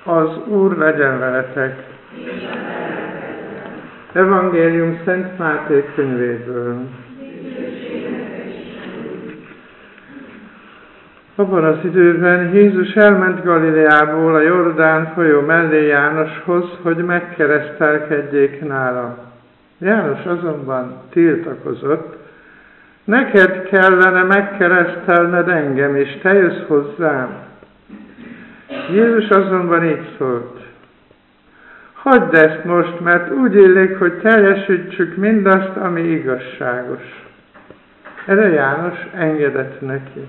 Az Úr legyen veletek! Evangélium Szent Máté könyvéből. Abban az időben Jézus elment Galileából a Jordán folyó mellé Jánoshoz, hogy megkeresztelkedjék nála. János azonban tiltakozott: neked kellene megkeresztelned engem, és te jössz hozzám. Jézus azonban így szólt: hagyd ezt most, mert úgy illik, hogy teljesítsük mindazt, ami igazságos. Erre János engedett neki.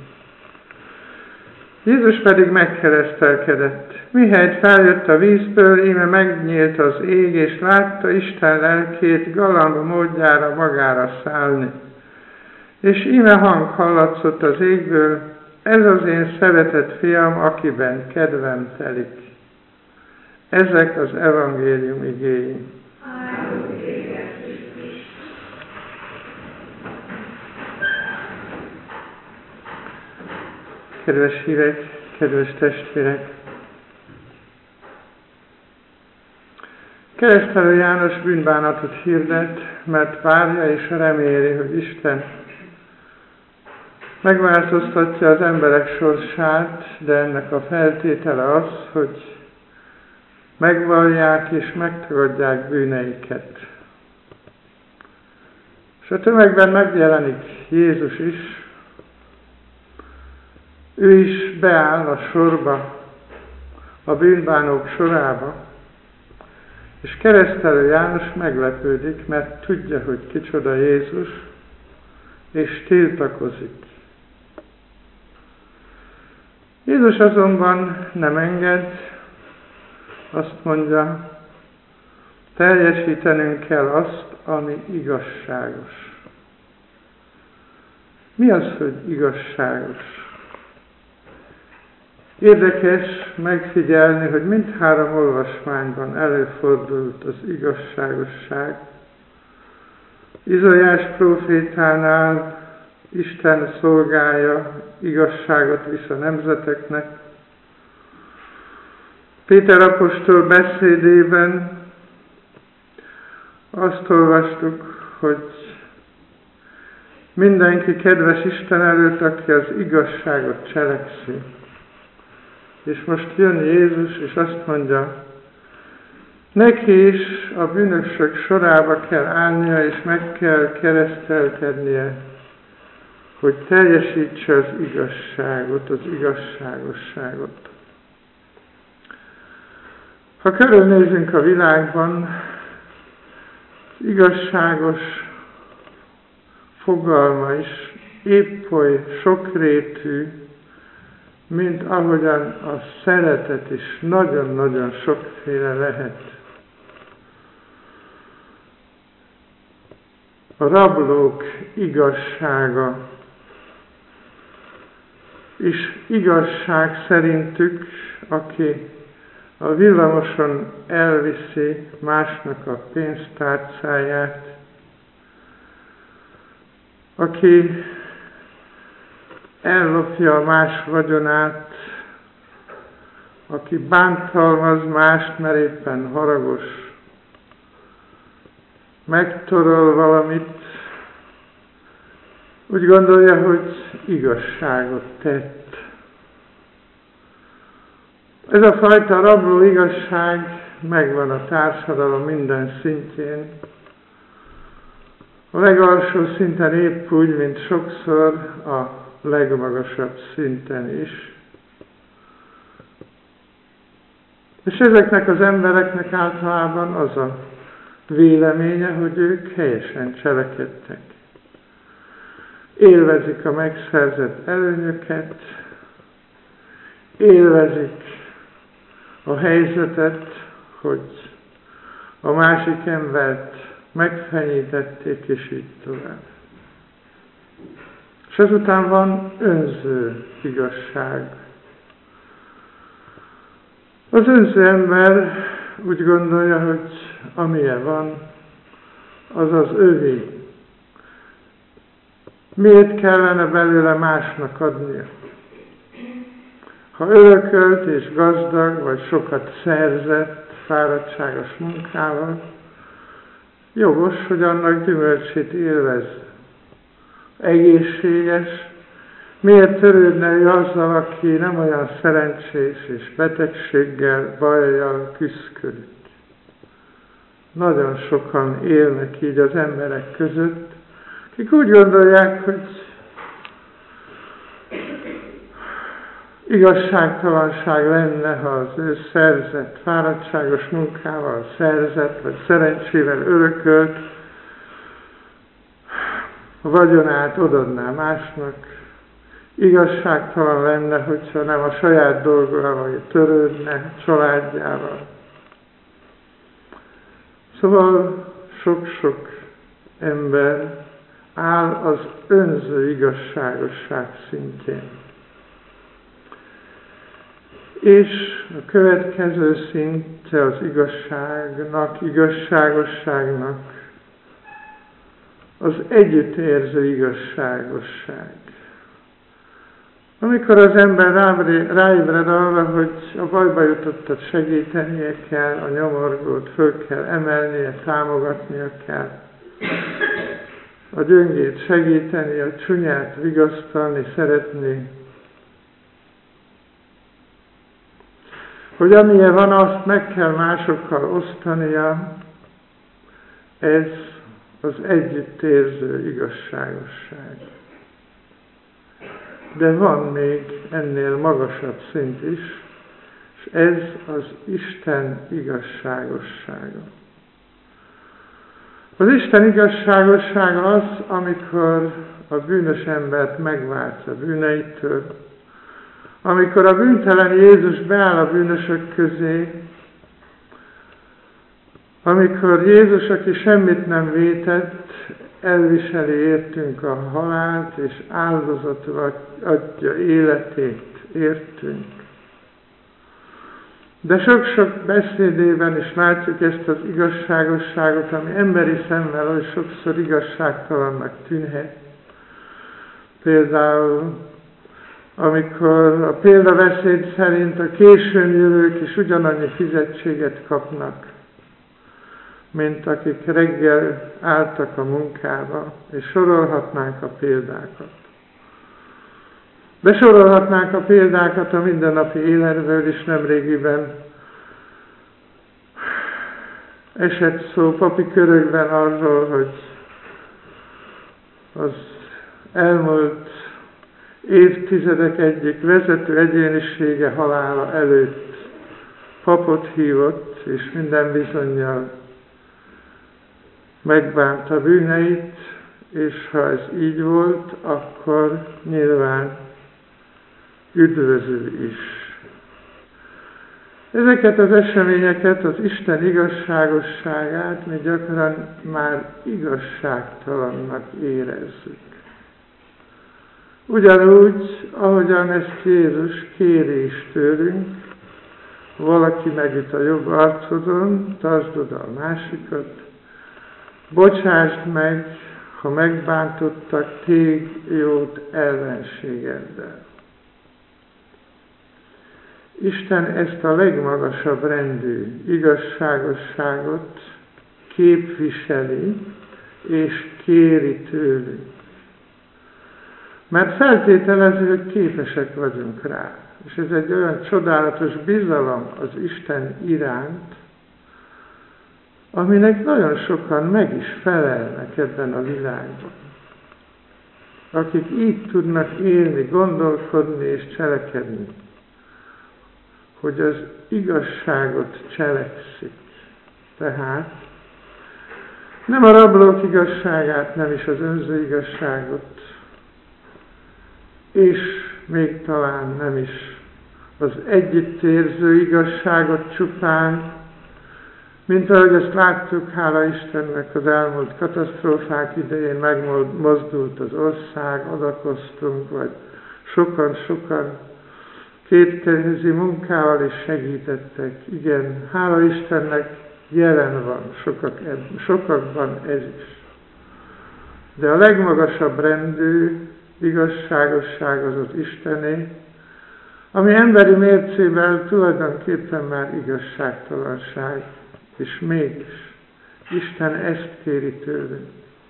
Jézus pedig megkeresztelkedett. Mihelyt feljött a vízből, íme megnyílt az ég, és látta Isten lelkét galamb módjára magára szállni. És íme hang hallatszott az égből: ez az én szeretett fiam, akiben kedvem telik. Ezek az evangélium igéi. Kedves hívek, kedves testvérek! Keresztelő János bűnbánatot hirdet, mert várja és reméli, hogy Isten megváltoztatja az emberek sorsát, de ennek a feltétele az, hogy megvallják és megtagadják bűneiket. És a tömegben megjelenik Jézus is. Ő is beáll a sorba, a bűnbánók sorába, és keresztelő János meglepődik, mert tudja, hogy kicsoda Jézus, és tiltakozik. Jézus azonban nem enged, azt mondja, teljesítenünk kell azt, ami igazságos. Mi az, hogy igazságos? Érdekes megfigyelni, hogy mindhárom olvasmányban előfordult az igazságosság. Izaiás prófétánál Isten szolgálja, igazságot visz a nemzeteknek. Péter apostol beszédében azt olvastuk, hogy mindenki kedves Isten előtt, aki az igazságot cselekszi. És most jön Jézus, és azt mondja, neki is a bűnösök sorába kell állnia, és meg kell keresztelkednie, hogy teljesítse az igazságot, az igazságosságot. Ha körülnézünk a világban, az igazságos fogalma is épp oly sokrétű, mint ahogyan a szeretet is nagyon-nagyon sokféle lehet. A rablók igazsága és igazság szerintük, aki a villamoson elviszi másnak a pénztárcáját, aki ellopja a más vagyonát, aki bántalmaz mást, mert éppen haragos, megtorol valamit, úgy gondolja, hogy igazságot tett. Ez a fajta rabló igazság megvan a társadalom minden szintjén. A legalsó szinten épp úgy, mint sokszor a legmagasabb szinten is. És ezeknek az embereknek általában az a véleménye, hogy ők helyesen cselekedtek. Élvezik a megszerzett előnyöket, élvezik a helyzetet, hogy a másik embert megfenyítették, és így tovább. És ezután van önző igazság. Az önző ember úgy gondolja, hogy amilyen van, az az övé. Miért kellene belőle másnak adnia? Ha örökölt és gazdag, vagy sokat szerzett fáradtságos munkával, jogos, hogy annak gyümölcsét élvezze. Egészséges, miért törődne ő azzal, aki nem olyan szerencsés és betegséggel, bajjal küszködik? Nagyon sokan élnek így az emberek között, akik úgy gondolják, hogy igazságtalanság lenne, ha az ő szerzett, fáradtságos munkával szerzett, vagy szerencsével örökölt a vagyonát odadná másnak. Igazságtalan lenne, hogyha nem a saját dolgával törődne, családjával. Szóval sok-sok ember áll az önző igazságosság szintjén. És a következő szintje az igazságosságnak az együttérző igazságosság. Amikor az ember ráébred arra, hogy a bajba jutottat segítenie kell, a nyomorgót föl kell emelnie, támogatnia kell, a gyöngét segíteni, a csúnyát vigasztalni, szeretni, hogy amilyen van, azt meg kell másokkal osztania, ez az együttérző igazságosság. De van még ennél magasabb szint is, és ez az Isten igazságossága. Az Isten igazságossága az, amikor a bűnös embert megváltja bűneitől, amikor a bűntelen Jézus beáll a bűnösök közé, amikor Jézus, aki semmit nem vétett, elviseli értünk a halált, és áldozatul adja életét értünk. De sok-sok beszédében is látjuk ezt az igazságosságot, ami emberi szemmel oly sokszor igazságtalannak tűnhet. Például, amikor a példabeszéd szerint a későn jövők is ugyanannyi fizetséget kapnak, mint akik reggel álltak a munkába, és sorolhatnánk a példákat. Besorolhatnánk a példákat a mindennapi életből is. Nemrégiben esett szó papi körökben arról, hogy az elmúlt évtizedek egyik vezető egyénisége halála előtt papot hívott, és minden bizonnyal megbánta bűneit, és ha ez így volt, akkor nyilván üdvözül is. Ezeket az eseményeket, az Isten igazságosságát mi gyakran már igazságtalannak érezzük. Ugyanúgy, ahogyan ezt Jézus kéri is tőlünk, valaki megüt a jobb arcodon, tartsd oda a másikat, bocsásd meg, ha megbántottak tég jót ellenségeddel. Isten ezt a legmagasabb rendű igazságosságot képviseli és kéri tőlünk. Mert feltételező, hogy képesek vagyunk rá. És ez egy olyan csodálatos bizalom az Isten iránt, aminek nagyon sokan meg is felelnek ebben a világban. Akik így tudnak élni, gondolkodni és cselekedni, hogy az igazságot cselekszik. Tehát nem a rablók igazságát, nem is az önző igazságot, és még talán nem is az együttérző igazságot csupán, mint ahogy ezt láttuk, hála Istennek, az elmúlt katasztrófák idején megmozdult az ország, adakoztunk, vagy sokan kétkezű munkával is segítettek. Igen, hála Istennek jelen van sokakban ez is. De a a legmagasabb rendű igazságosság az az Istené, ami emberi mércével tulajdonképpen már igazságtalanság, és mégis Isten ezt kéri tőlünk.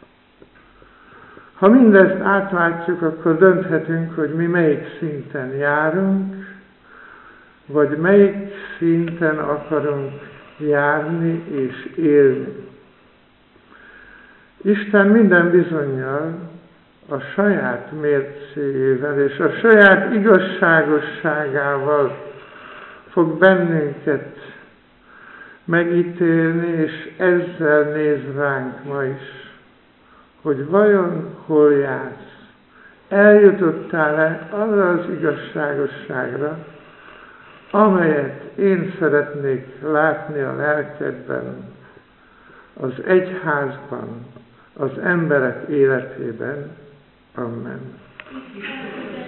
Ha mindezt átlátjuk, akkor dönthetünk, hogy mi melyik szinten járunk, vagy melyik szinten akarunk járni és élni. Isten minden bizonnyal a saját mércéjével és a saját igazságosságával fog bennünket megítélni, és ezzel néz ránk ma is, hogy vajon hol jársz? Eljutottál-e arra az igazságosságra, amelyet én szeretnék látni a lelkedben, az egyházban, az emberek életében. Amen.